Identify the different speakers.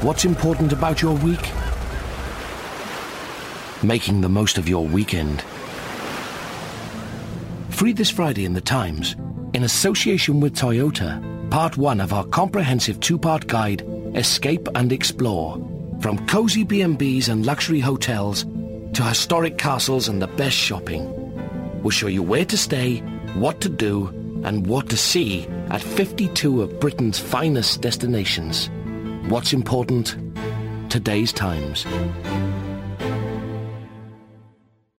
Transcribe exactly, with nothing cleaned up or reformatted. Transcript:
Speaker 1: What's important about your week? Making the most of your weekend. Free this Friday in the Times, in association with Toyota, part one of our comprehensive two-part guide, Escape and Explore. From cozy B and Bs and luxury hotels to historic castles and the best shopping. We'll show you where to stay, what to do, and what to see at fifty-two of Britain's finest destinations. What's important? Today's Times.